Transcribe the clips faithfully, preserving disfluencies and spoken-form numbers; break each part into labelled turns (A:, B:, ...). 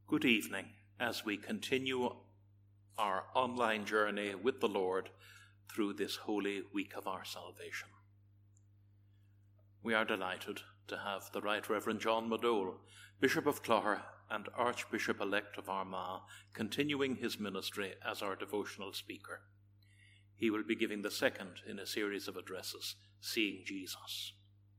A: Good evening as we continue our online journey with the Lord through this holy week of our salvation. We are delighted to have the Right Reverend John Madole, Bishop of Clogher and Archbishop-elect of Armagh, continuing his ministry as our devotional speaker. He will be giving the second in a series of addresses, Seeing Jesus.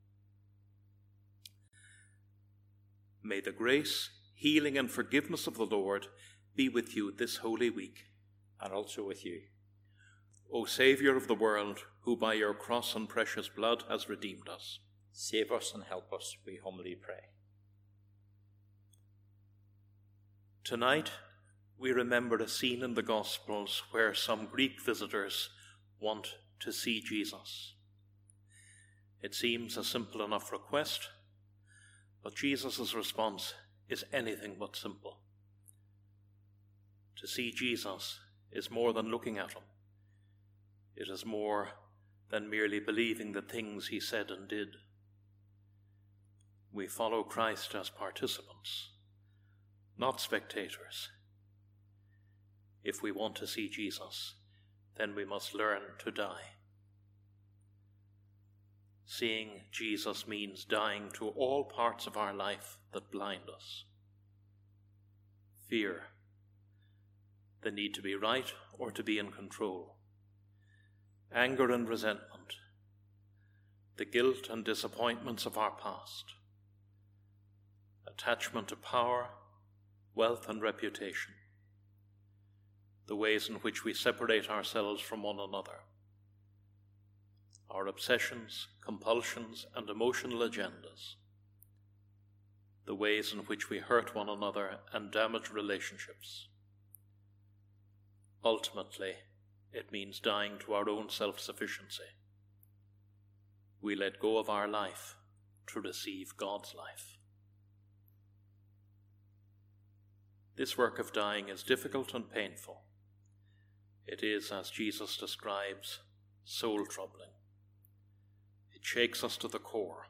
A: May the grace, healing and forgiveness of the Lord be with you this holy week.
B: And also with you.
A: O Saviour of the world, who by your cross and precious blood has redeemed us,
B: save us and help us, we humbly pray.
A: Tonight, we remember a scene in the Gospels where some Greek visitors want to see Jesus. It seems a simple enough request, but Jesus' response is anything but simple. To see Jesus is more than looking at him. It is more than merely believing the things he said and did. We follow Christ as participants, not spectators. If we want to see Jesus, then we must learn to die. Seeing Jesus means dying to all parts of our life that blind us. Fear, the need to be right or to be in control. Anger and resentment, the guilt and disappointments of our past. Attachment to power, wealth and reputation. The ways in which we separate ourselves from one another. Our obsessions, compulsions, and emotional agendas. The ways in which we hurt one another and damage relationships. Ultimately, it means dying to our own self-sufficiency. We let go of our life to receive God's life. This work of dying is difficult and painful. It is, as Jesus describes, soul-troubling. It shakes us to the core.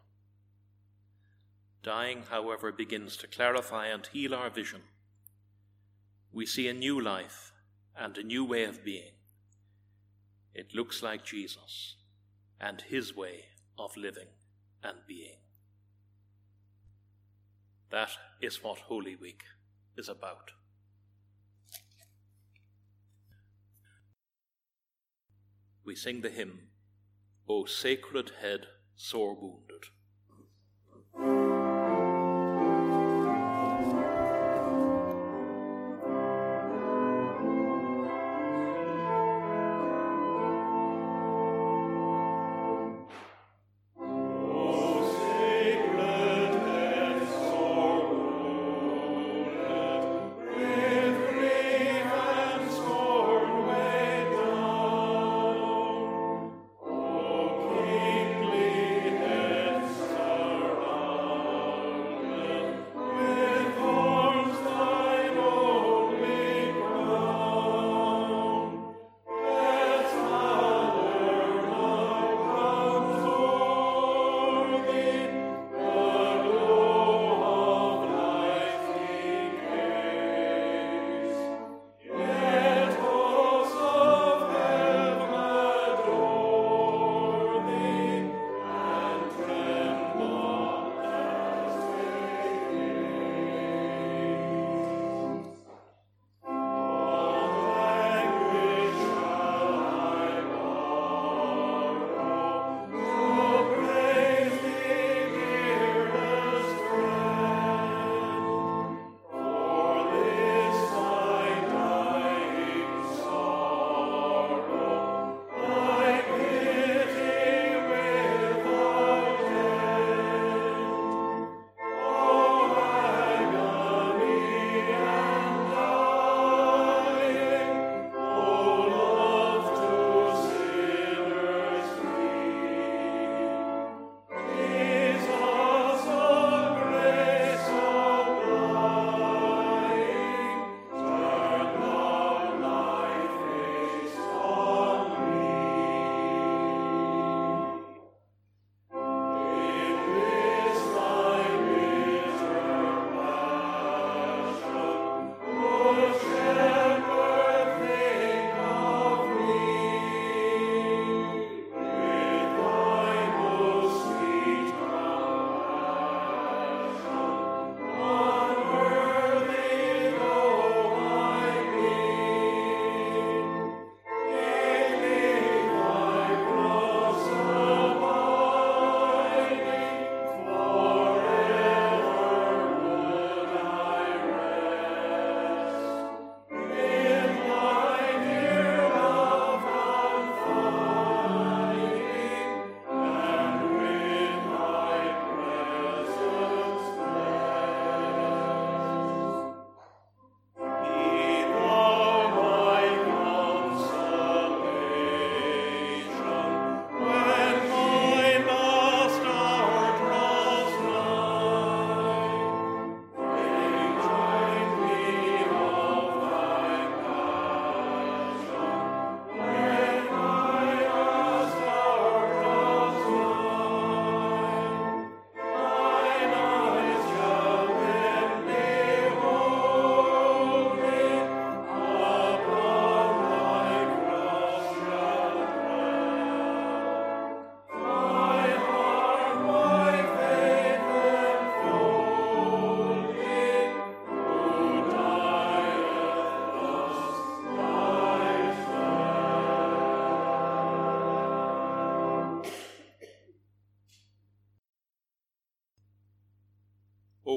A: Dying, however, begins to clarify and heal our vision. We see a new life and a new way of being. It looks like Jesus and his way of living and being. That is what Holy Week is about. We sing the hymn, O Sacred Head Sore Wounded.
C: Kingly head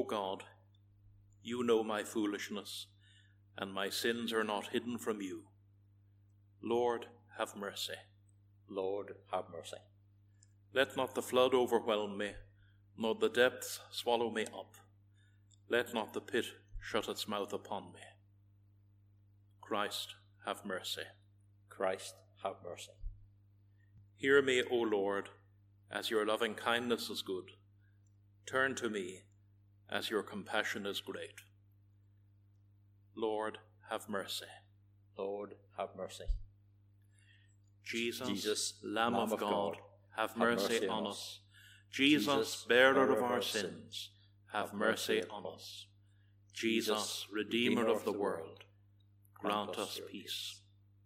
A: God, you know my foolishness, and my sins are not hidden from you. Lord, have mercy.
B: Lord, have mercy.
A: Let not the flood overwhelm me, nor the depths swallow me up. Let not the pit shut its mouth upon me. Christ, have mercy.
B: Christ, have mercy.
A: Hear me, O Lord, as your loving kindness is good. Turn to me, as your compassion is great. Lord, have mercy.
B: Lord, have mercy.
A: Jesus,
B: Jesus,
A: Lamb of God, God have, have mercy, mercy on us. us. Jesus, Jesus bearer, bearer of our sins, sins have mercy on us. Jesus, Redeemer, Redeemer of the world, grant us peace.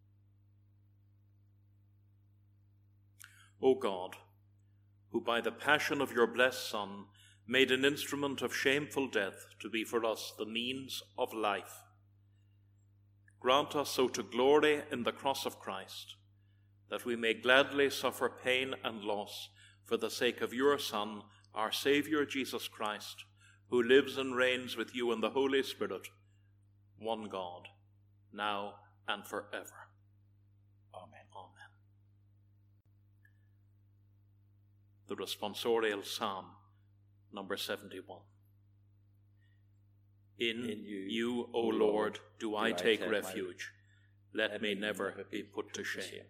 A: O God, who by the passion of your blessed Son made an instrument of shameful death to be for us the means of life, grant us so to glory in the cross of Christ, that we may gladly suffer pain and loss for the sake of your Son, our Saviour Jesus Christ, who lives and reigns with you in the Holy Spirit, one God, now and forever. Amen. Amen. The responsorial psalm, number seventy-one. In, In you, you, O Lord, do I take refuge. Let me never be put to shame.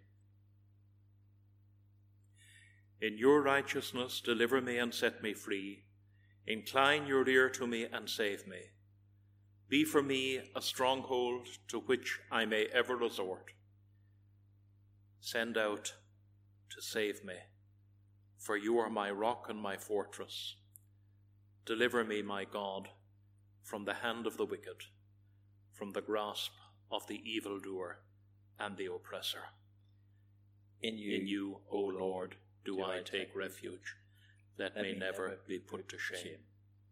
A: In your righteousness deliver me and set me free. Incline your ear to me and save me. Be for me a stronghold to which I may ever resort. Send out to save me, for you are my rock and my fortress. Deliver me, my God, from the hand of the wicked, from the grasp of the evildoer and the oppressor. In you, In you, O Lord, do, do I, I take refuge. Let, Let me, me never be put to shame. shame.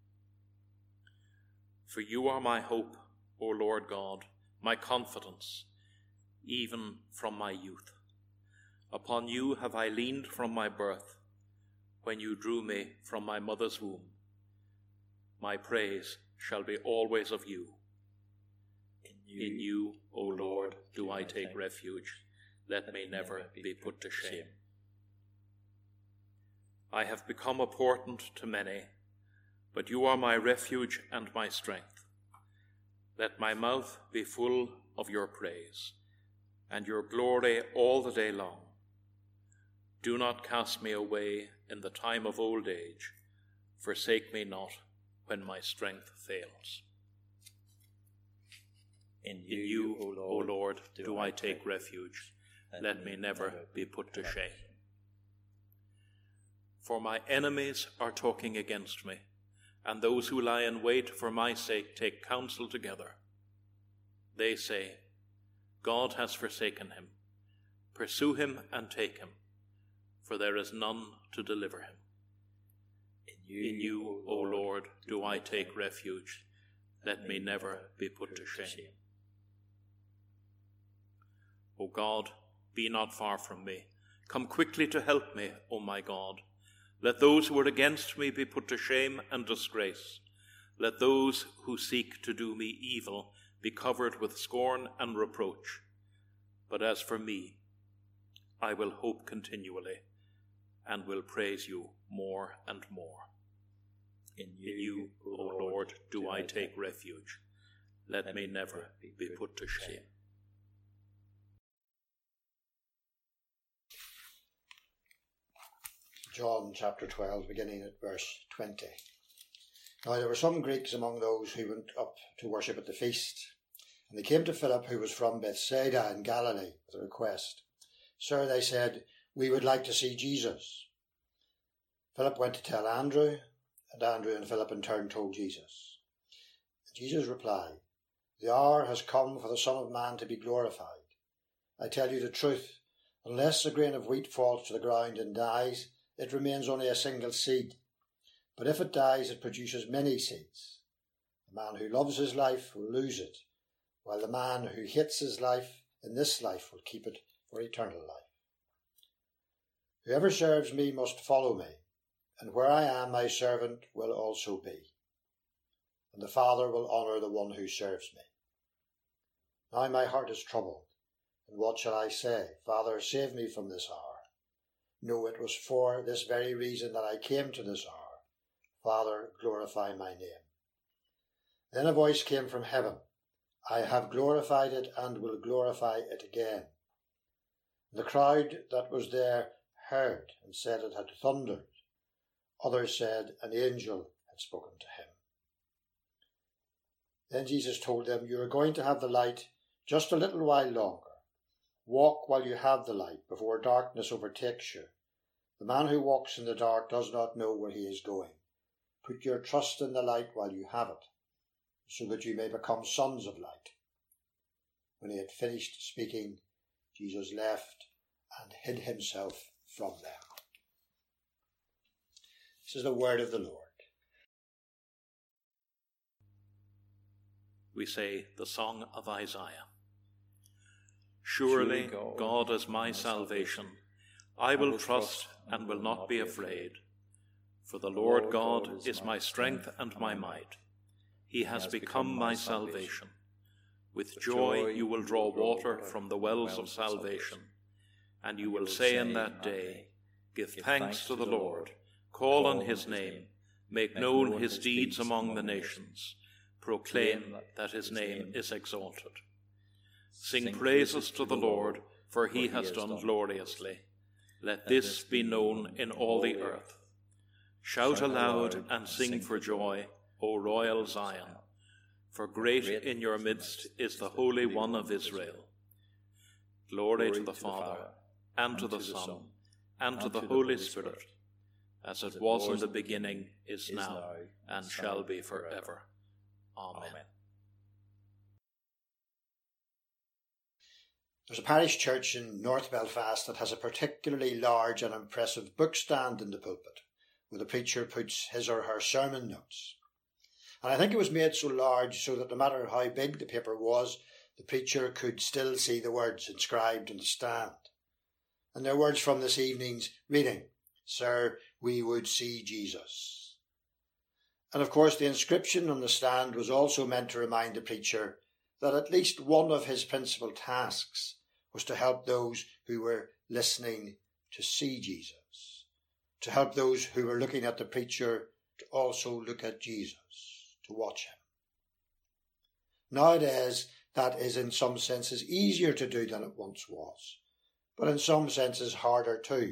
A: For you are my hope, O Lord God, my confidence, even from my youth. Upon you have I leaned from my birth, when you drew me from my mother's womb. My praise shall be always of you. In you, In you O Lord, do I take refuge. Let me never be put to shame. I have become a portent to many, but you are my refuge and my strength. Let my mouth be full of your praise, and your glory all the day long. Do not cast me away in the time of old age. Forsake me not when my strength fails. In you, In you O Lord, O Lord do, do I take refuge. Let me never be put to shame. For my enemies are talking against me, and those who lie in wait for my sake take counsel together. They say, God has forsaken him. Pursue him and take him, for there is none to deliver him. In you, in you O Lord, do I take refuge. Let me never be put to shame. O God, be not far from me. Come quickly to help me, O my God. Let those who are against me be put to shame and disgrace. Let those who seek to do me evil be covered with scorn and reproach. But as for me, I will hope continually and will praise you more and more. In you, In you O Lord, do I take refuge. Let me never be put to shame.
C: John chapter twelve, beginning at verse twenty. Now there were some Greeks among those who went up to worship at the feast. And they came to Philip, who was from Bethsaida in Galilee, with a request. Sir, they said, we would like to see Jesus. Philip went to tell Andrew, and Andrew and Philip in turn told Jesus. Jesus replied, the hour has come for the Son of Man to be glorified. I tell you the truth, unless a grain of wheat falls to the ground and dies, it remains only a single seed. But if it dies, it produces many seeds. The man who loves his life will lose it, while the man who hates his life in this life will keep it for eternal life. Whoever serves me must follow me, and where I am, my servant will also be. and the Father will honour the one who serves me. Now my heart is troubled, and what shall I say? Father, save me from this hour. No, it was for this very reason that I came to this hour. Father, glorify my name. Then a voice came from heaven. I have glorified it and will glorify it again. The crowd that was there heard and said it had thundered. Others said an angel had spoken to him. Then Jesus told them, you are going to have the light just a little while longer. Walk while you have the light, before darkness overtakes you. The man who walks in the dark does not know where he is going. Put your trust in the light while you have it, so that you may become sons of light. When he had finished speaking, Jesus left and hid himself from them. This is the word of the Lord.
A: We say the song of Isaiah. Surely God is my salvation. I will trust and will not be afraid. For the Lord God is my strength and my might. He has become my salvation. With joy you will draw water from the wells of salvation. And you will say in that day, give thanks to the Lord, call on his name, make known his deeds among the nations, proclaim that his name is exalted. Sing praises to the Lord, for he has done gloriously. Let this be known in all the earth. Shout aloud and sing for joy, O royal Zion, for great in your midst is the Holy One of Israel. Glory to the Father, and to the Son, and to the Holy Spirit, as it was in the beginning, is now, and shall be forever. Amen.
C: There's a parish church in North Belfast that has a particularly large and impressive bookstand in the pulpit, where the preacher puts his or her sermon notes. And I think it was made so large so that no matter how big the paper was, the preacher could still see the words inscribed on the stand. And they're words from this evening's reading. Sir, we would see Jesus. And of course the inscription on the stand was also meant to remind the preacher that at least one of his principal tasks was to help those who were listening to see Jesus, to help those who were looking at the preacher to also look at Jesus, to watch him. Nowadays, that is in some senses easier to do than it once was, but in some senses harder too.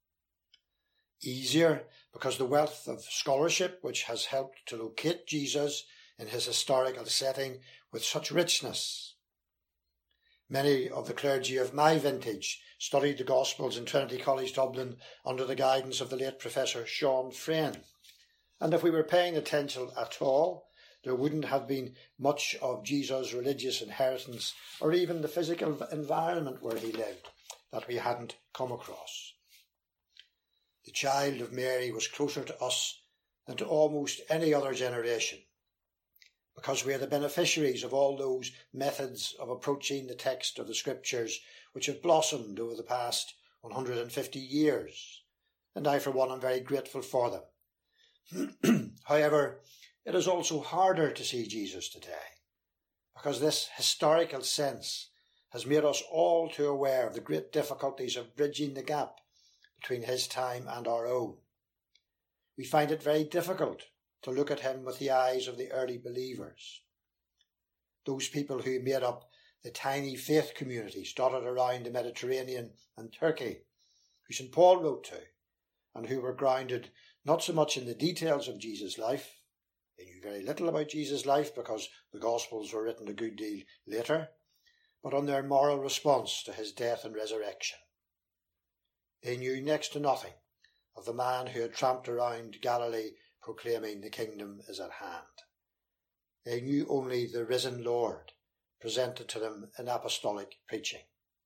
C: Easier because the wealth of scholarship which has helped to locate Jesus in his historical setting with such richness. Many of the clergy of my vintage studied the Gospels in Trinity College Dublin under the guidance of the late Professor Sean Frayne. And if we were paying attention at all, there wouldn't have been much of Jesus' religious inheritance or even the physical environment where he lived that we hadn't come across. The child of Mary was closer to us than to almost any other generation, because we are the beneficiaries of all those methods of approaching the text of the Scriptures which have blossomed over the past one hundred fifty years, and I for one am very grateful for them. However, it is also harder to see Jesus today, because this historical sense has made us all too aware of the great difficulties of bridging the gap between his time and our own. We find it very difficult to look at him with the eyes of the early believers, those people who made up the tiny faith communities dotted around the Mediterranean and Turkey, who Saint Paul wrote to, and who were grounded not so much in the details of Jesus' life. They knew very little about Jesus' life because the Gospels were written a good deal later, but on their moral response to his death and resurrection. They knew next to nothing of the man who had tramped around Galilee proclaiming the kingdom is at hand. They knew only the risen Lord presented to them in apostolic preaching.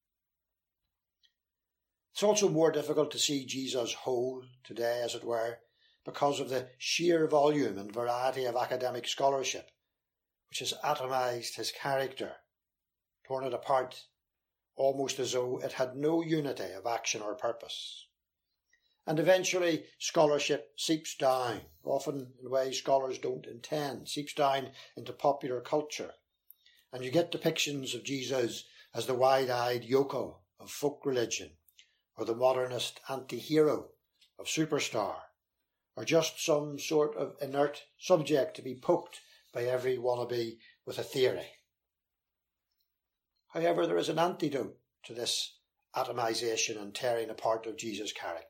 C: It's also more difficult to see Jesus whole today, as it were, because of the sheer volume and variety of academic scholarship, which has atomized his character, torn it apart, almost as though it had no unity of action or purpose. And eventually scholarship seeps down, often in ways scholars don't intend, seeps down into popular culture. And you get depictions of Jesus as the wide-eyed yokel of folk religion, or the modernist anti-hero of Superstar, or just some sort of inert subject to be poked by every wannabe with a theory. However, there is an antidote to this atomization and tearing apart of Jesus' character.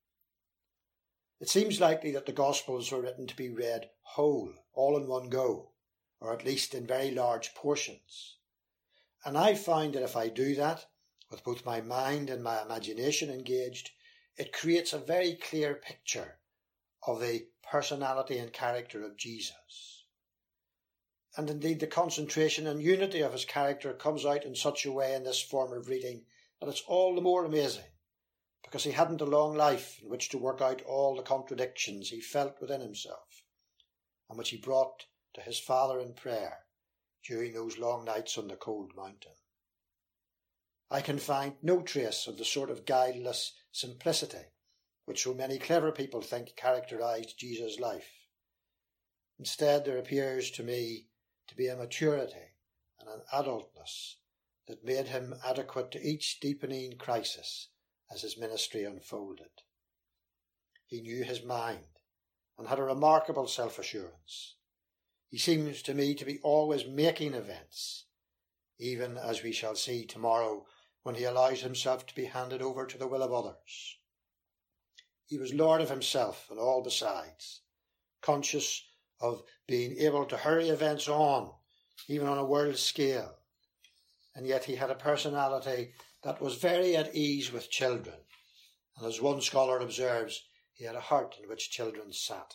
C: It seems likely that the Gospels were written to be read whole, all in one go, or at least in very large portions. And I find that if I do that, with both my mind and my imagination engaged, it creates a very clear picture of the personality and character of Jesus. And indeed the concentration and unity of his character comes out in such a way in this form of reading that it's all the more amazing, because he hadn't a long life in which to work out all the contradictions he felt within himself, and which he brought to his Father in prayer during those long nights on the cold mountain. I can find no trace of the sort of guileless simplicity which so many clever people think characterized Jesus' life. Instead, there appears to me to be a maturity and an adultness that made him adequate to each deepening crisis as his ministry unfolded. He knew his mind and had a remarkable self-assurance. He seems to me to be always making events, even as we shall see tomorrow when he allows himself to be handed over to the will of others. He was Lord of himself and all besides, conscious of being able to hurry events on, even on a world scale. And yet he had a personality that was very at ease with children. And as one scholar observes, he had a heart in which children sat.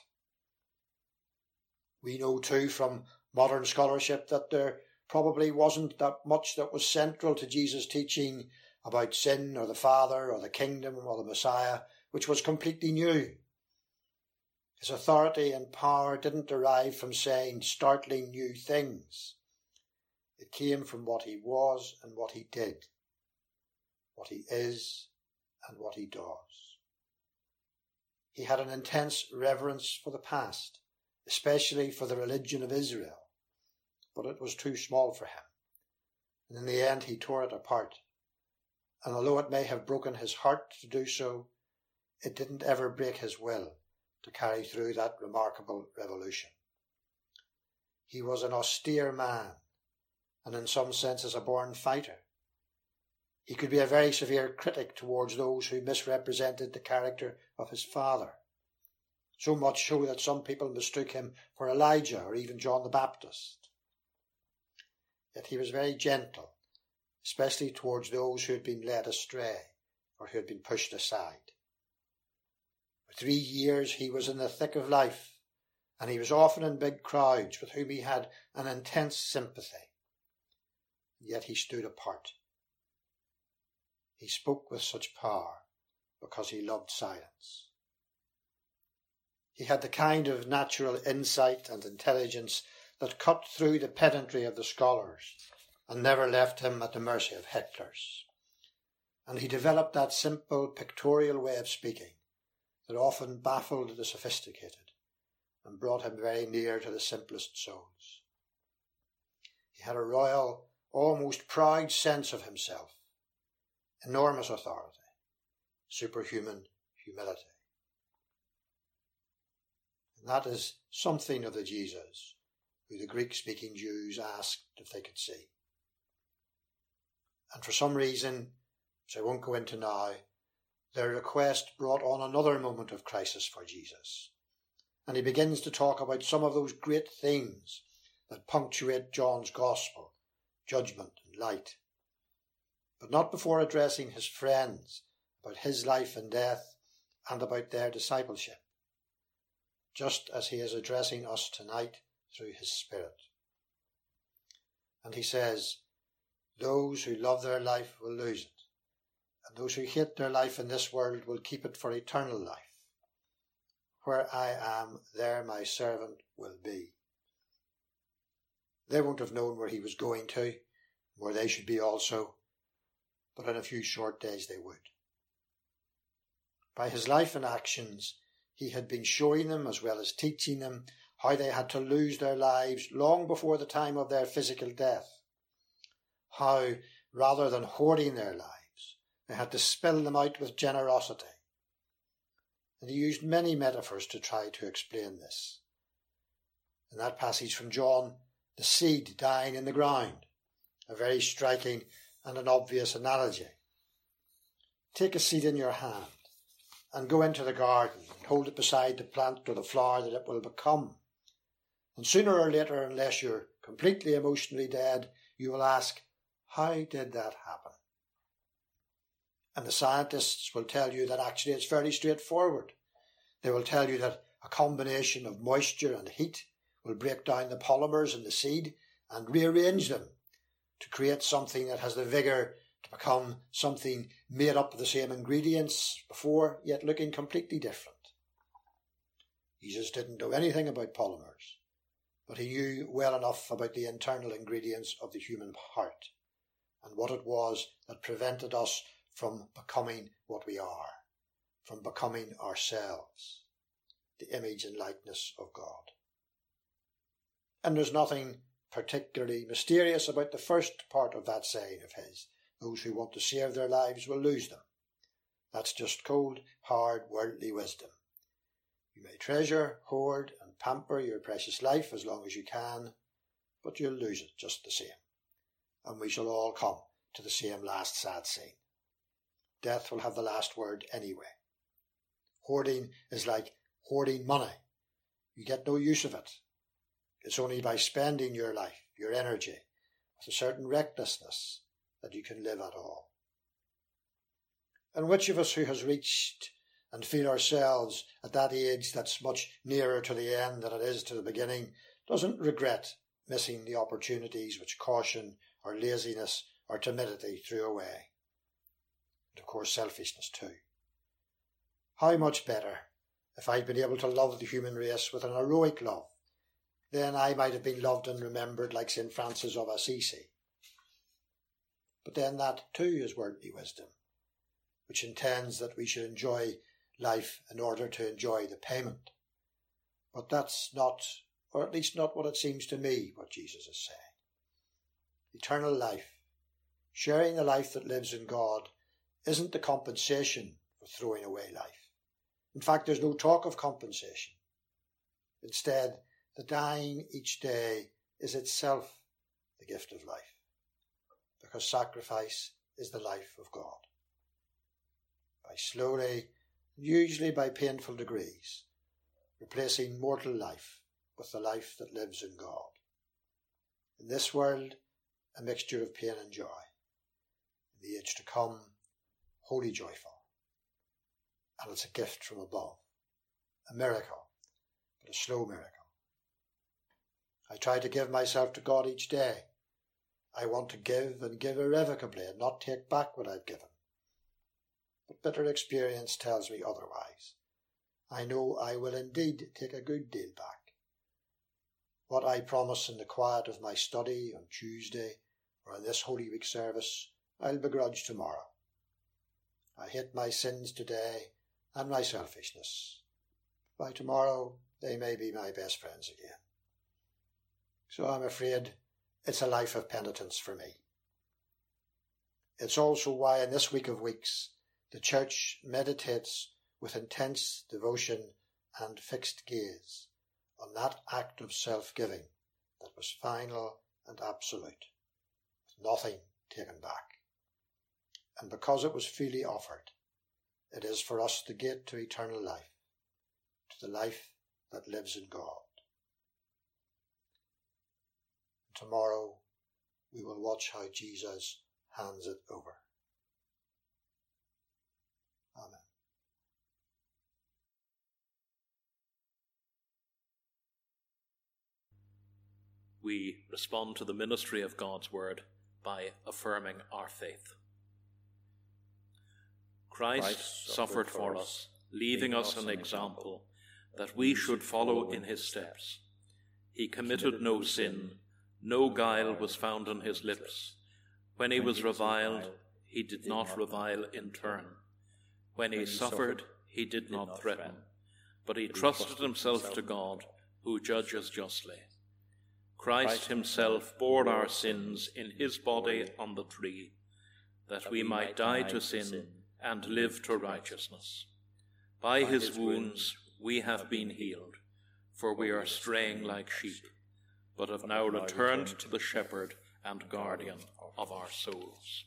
C: We know too from modern scholarship that there probably wasn't that much that was central to Jesus' teaching about sin or the Father or the kingdom or the Messiah, which was completely new. His authority and power didn't derive from saying startling new things. It came from what he was and what he did, what he is and what he does. He had an intense reverence for the past, especially for the religion of Israel, but it was too small for him. And in the end he tore it apart. And although it may have broken his heart to do so, it didn't ever break his will to carry through that remarkable revolution. He was an austere man, and in some senses a born fighter. He could be a very severe critic towards those who misrepresented the character of his father, so much so that some people mistook him for Elijah or even John the Baptist. Yet he was very gentle, especially towards those who had been led astray or who had been pushed aside. For three years he was in the thick of life, and he was often in big crowds with whom he had an intense sympathy. Yet he stood apart. He spoke with such power because he loved silence. He had the kind of natural insight and intelligence that cut through the pedantry of the scholars and never left him at the mercy of hecklers. And he developed that simple pictorial way of speaking that often baffled the sophisticated and brought him very near to the simplest souls. He had a royal, almost proud sense of himself, enormous authority, superhuman humility. And that is something of the Jesus who the Greek-speaking Jews asked if they could see. And for some reason, which I won't go into now, their request brought on another moment of crisis for Jesus. And he begins to talk about some of those great themes that punctuate John's Gospel, judgment and light, but not before addressing his friends about his life and death and about their discipleship, just as he is addressing us tonight through his Spirit. And he says, those who love their life will lose it, and those who hate their life in this world will keep it for eternal life. Where I am, there my servant will be. They won't have known where he was going to, where they should be also, but in a few short days they would. By his life and actions, he had been showing them, as well as teaching them, how they had to lose their lives long before the time of their physical death. How, rather than hoarding their lives, they had to spill them out with generosity. And he used many metaphors to try to explain this. In that passage from John, the seed dying in the ground, a very striking and an obvious analogy. Take a seed in your hand and go into the garden and hold it beside the plant or the flower that it will become. And sooner or later, unless you're completely emotionally dead, you will ask, how did that happen? And the scientists will tell you that actually it's fairly straightforward. They will tell you that a combination of moisture and heat will break down the polymers in the seed and rearrange them to create something that has the vigour to become something made up of the same ingredients before, yet looking completely different. Jesus didn't know anything about polymers, but he knew well enough about the internal ingredients of the human heart and what it was that prevented us from becoming what we are, from becoming ourselves, the image and likeness of God. And there's nothing particularly mysterious about the first part of that saying of his. Those who want to save their lives will lose them. That's just cold, hard, worldly wisdom. You may treasure, hoard, and pamper your precious life as long as you can, but you'll lose it just the same. And we shall all come to the same last sad scene. Death will have the last word anyway. Hoarding is like hoarding money. You get no use of it. It's only by spending your life, your energy, with a certain recklessness that you can live at all. And which of us who has reached and feel ourselves at that age that's much nearer to the end than it is to the beginning doesn't regret missing the opportunities which caution or laziness or timidity threw away? And of course selfishness too. How much better if I'd been able to love the human race with an heroic love. Then I might have been loved and remembered like Saint Francis of Assisi. But then that too is worldly wisdom, which intends that we should enjoy life in order to enjoy the payment. But that's not, or at least not what it seems to me, what Jesus is saying. Eternal life, sharing the life that lives in God, isn't the compensation for throwing away life. In fact, there's no talk of compensation. Instead, the dying each day is itself the gift of life, because sacrifice is the life of God. By slowly, usually by painful degrees, replacing mortal life with the life that lives in God. In this world, a mixture of pain and joy. In the age to come, wholly joyful. And it's a gift from above, a miracle, but a slow miracle. I try to give myself to God each day. I want to give and give irrevocably and not take back what I've given. But bitter experience tells me otherwise. I know I will indeed take a good deal back. What I promise in the quiet of my study on Tuesday or in this Holy Week service, I'll begrudge tomorrow. I hate my sins today and my selfishness. By tomorrow, they may be my best friends again. So I'm afraid it's a life of penitence for me. It's also why in this week of weeks, the Church meditates with intense devotion and fixed gaze on that act of self-giving that was final and absolute, with nothing taken back. And because it was freely offered, it is for us the gate to eternal life, to the life that lives in God. Tomorrow we will watch how Jesus hands it over. Amen.
A: We respond to the ministry of God's word by affirming our faith. Christ, Christ suffered for us, leaving us an example that we should follow in his steps. He committed no sin. No guile was found on his lips. When he was reviled, he did not revile in turn. When he suffered, He did,
B: did
A: not,
B: not
A: threaten,
B: threaten,
A: but he
B: but he
A: trusted
B: trusted
A: himself
B: himself
A: to
B: in
A: God,
B: God,
A: who judges justly. Christ
B: Christ
A: himself bore our sins in his body on the tree, that, that we might die to sin and live to righteousness. By his wounds we have been healed, for we are straying like sheep, but have now returned to the shepherd and guardian of our souls.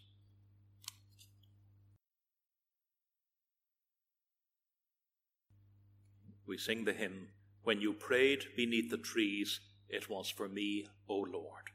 A: We sing the hymn, "When you prayed beneath the trees, it was for me, O Lord."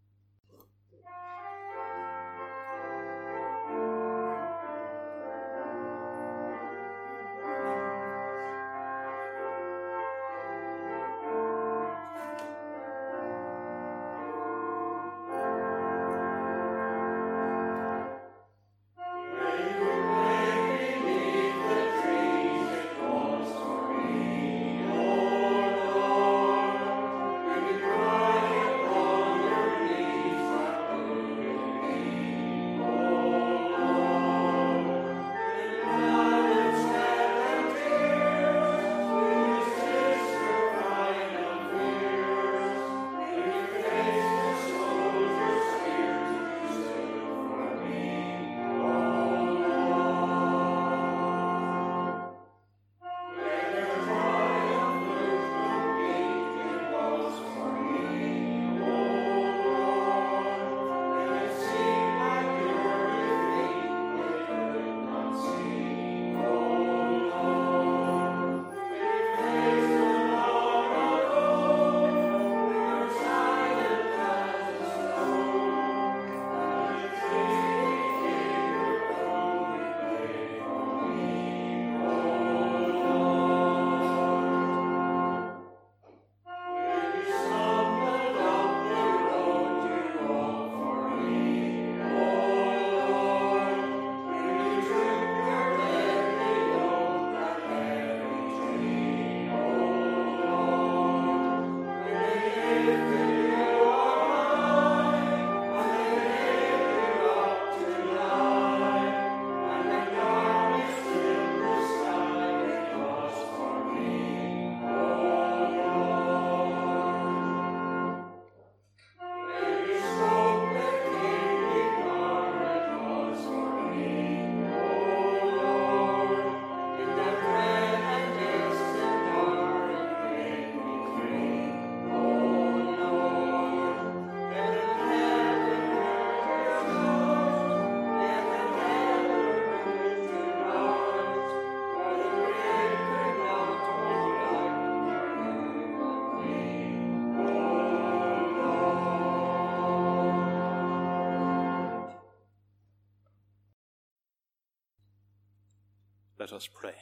A: Let us pray.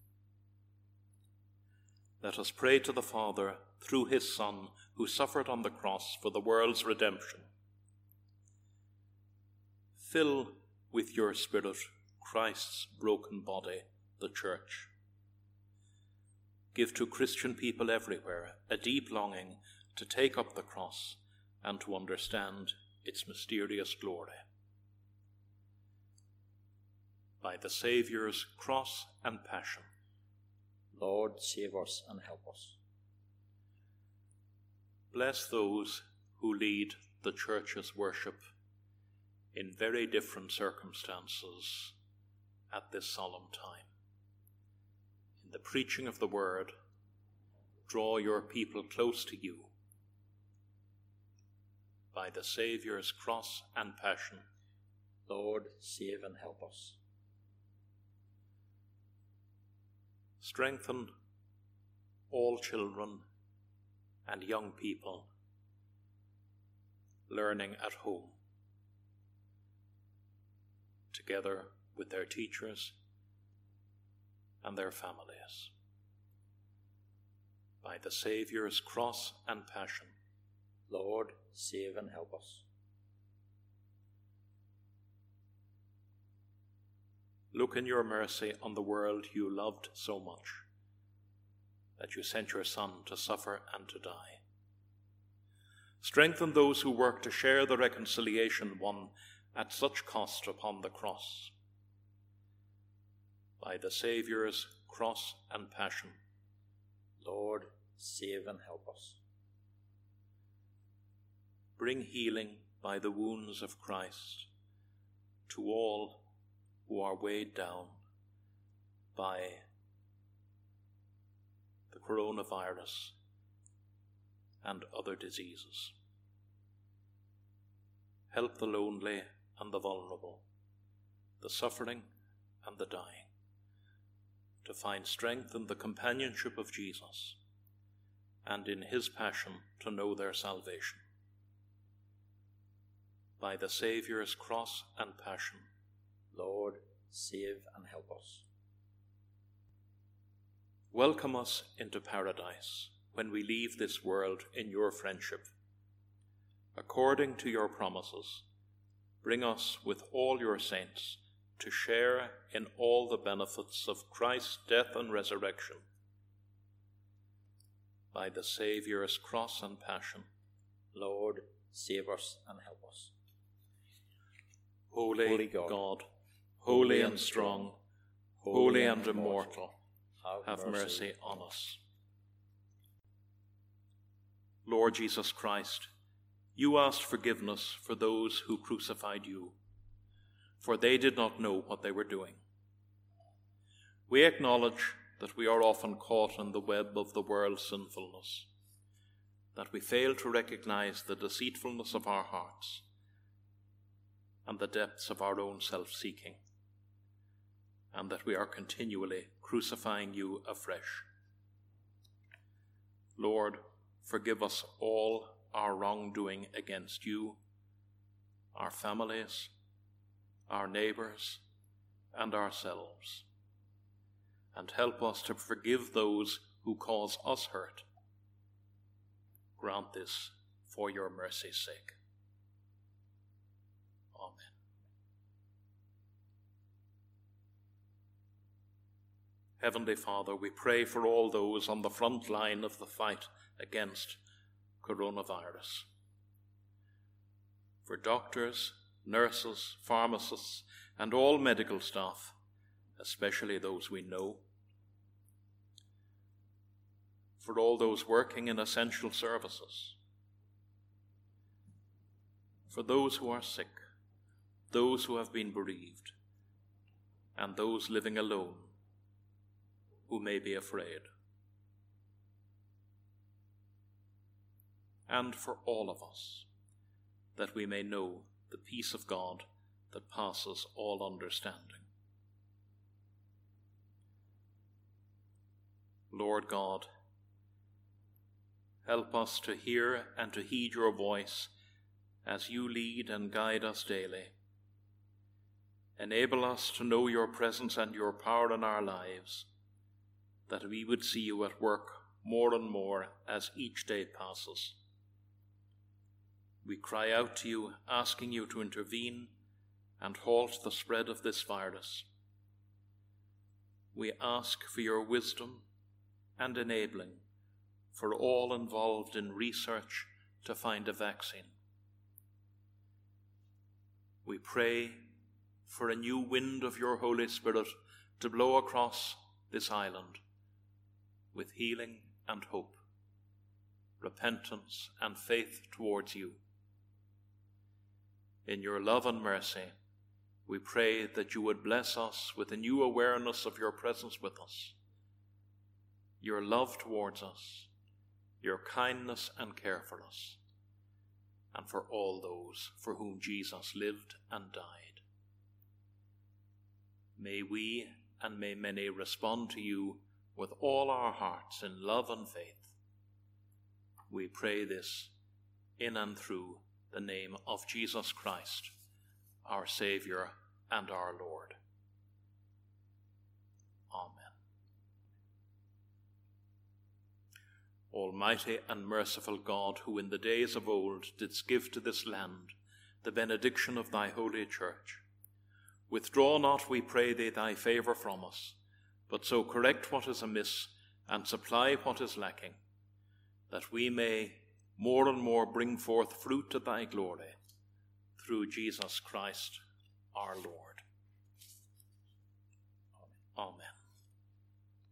A: Let us pray to the Father through his Son, who suffered on the cross for the world's redemption. Fill with your Spirit Christ's broken body, the Church. Give to Christian people everywhere a deep longing to take up the cross and to understand its mysterious glory. By the Saviour's cross and passion,
B: Lord, save us and help us.
A: Bless those who lead the Church's worship in very different circumstances at this solemn time. In the preaching of the Word, draw your people close to you. By the Saviour's cross and passion,
B: Lord, save and help us.
A: Strengthen all children and young people learning at home, together with their teachers and their families. By the Saviour's cross and passion,
B: Lord, save and help us.
A: Look in your mercy on the world you loved so much, that you sent your Son to suffer and to die. Strengthen those who work to share the reconciliation won at such cost upon the cross. By the Saviour's cross and passion.
B: Lord, save and help us.
A: Bring healing by the wounds of Christ to all who are weighed down by the coronavirus and other diseases. Help the lonely and the vulnerable, the suffering and the dying, to find strength in the companionship of Jesus and in his passion to know their salvation. By the Saviour's cross and passion,
B: Lord, save and help us.
A: Welcome us into paradise when we leave this world in your friendship. According to your promises, bring us with all your saints to share in all the benefits of Christ's death and resurrection. By the Saviour's cross and passion,
B: Lord, save us and help us.
A: Holy,
B: Holy God,
A: God, holy and strong, holy and immortal,
B: have,
A: have mercy on us. Lord Jesus Christ, you asked forgiveness for those who crucified you, for they did not know what they were doing. We acknowledge that we are often caught in the web of the world's sinfulness, that we fail to recognize the deceitfulness of our hearts and the depths of our own self-seeking, and that we are continually crucifying you afresh. Lord, forgive us all our wrongdoing against you, our families, our neighbors, and ourselves, and help us to forgive those who cause us hurt. Grant this for your mercy's sake. Amen. Heavenly Father, we pray for all those on the front line of the fight against coronavirus. For doctors, nurses, pharmacists, and all medical staff, especially those we know. For all those working in essential services. For those who are sick, those who have been bereaved, and those living alone who may be afraid. And for all of us, that we may know the peace of God that passes all understanding. Lord God, help us to hear and to heed your voice as you lead and guide us daily. Enable us to know your presence and your power in our lives, that we would see you at work more and more as each day passes. We cry out to you, asking you to intervene and halt the spread of this virus. We ask for your wisdom and enabling for all involved in research to find a vaccine. We pray for a new wind of your Holy Spirit to blow across this island with healing and hope, repentance and faith towards you. In your love and mercy, we pray that you would bless us with a new awareness of your presence with us, your love towards us, your kindness and care for us, and for all those for whom Jesus lived and died. May we and may many respond to you with all our hearts in love and faith. We pray this in and through the name of Jesus Christ, our Saviour and our Lord. Amen. Almighty and merciful God, who in the days of old didst give to this land the benediction of thy holy church, withdraw not, we pray thee, thy favour from us, but so correct what is amiss and supply what is lacking, that we may more and more bring forth fruit to thy glory, through Jesus Christ our Lord. Amen.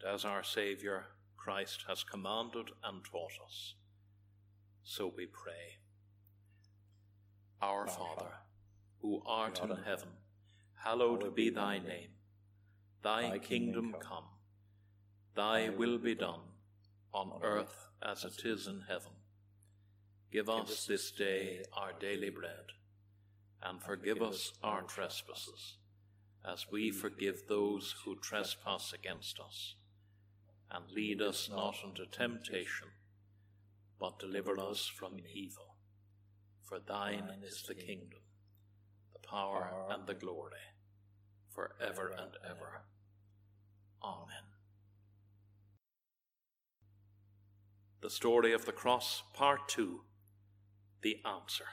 A: as our Saviour Christ has commanded and taught us, so we pray. Our
B: Our
A: Father,
B: Father,
A: who art
B: who art
A: in
B: in
A: heaven, hallowed be thy name. Thy
B: Thy
A: kingdom
B: kingdom
A: come. Thy
B: Thy
A: will be done, on
B: on
A: earth as it is in heaven. Give us this day our daily bread, and forgive us our trespasses, as we forgive those who trespass against us. And lead us not into temptation, but deliver us from evil. For thine is the kingdom, the power, and the glory, for ever and ever. Amen. The Story of the Cross, Part two, The Answer.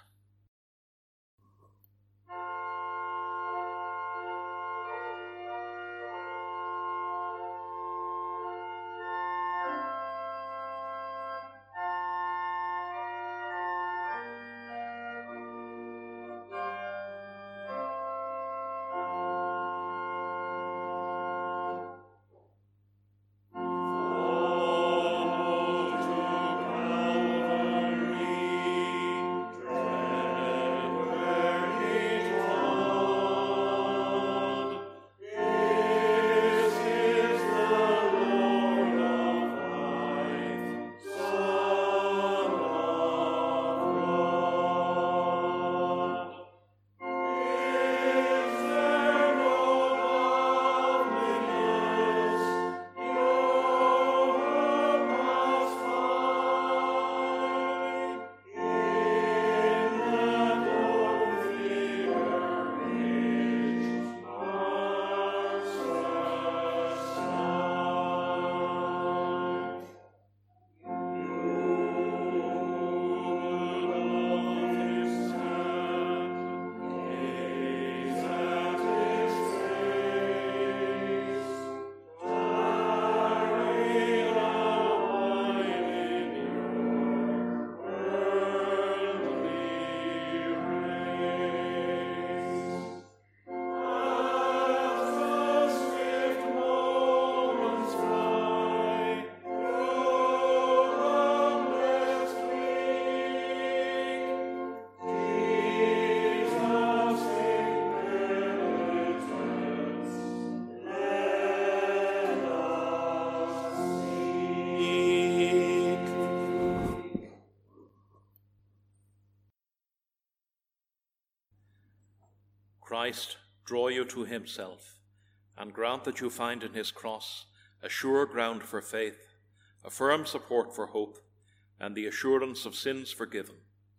A: Christ draw you to himself, and grant that you find in his cross a sure ground for faith, a firm support for hope, and the assurance of sins forgiven.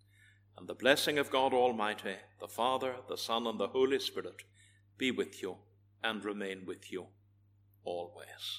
A: And the blessing of God Almighty, the Father, the Son, and the Holy Spirit be with you and remain with you always.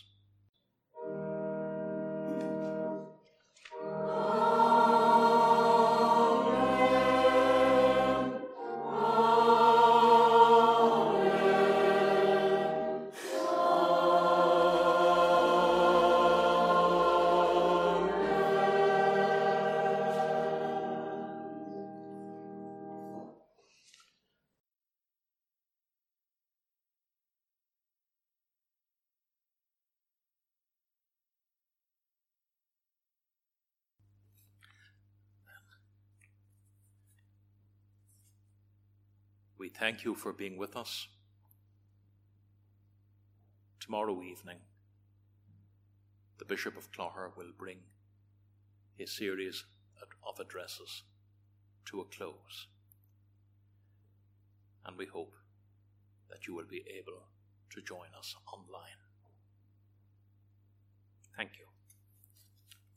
A: We thank you for being with us. Tomorrow evening, the Bishop of Clogher will bring his series of addresses to a close. And we hope that you will be able to join us online. Thank you.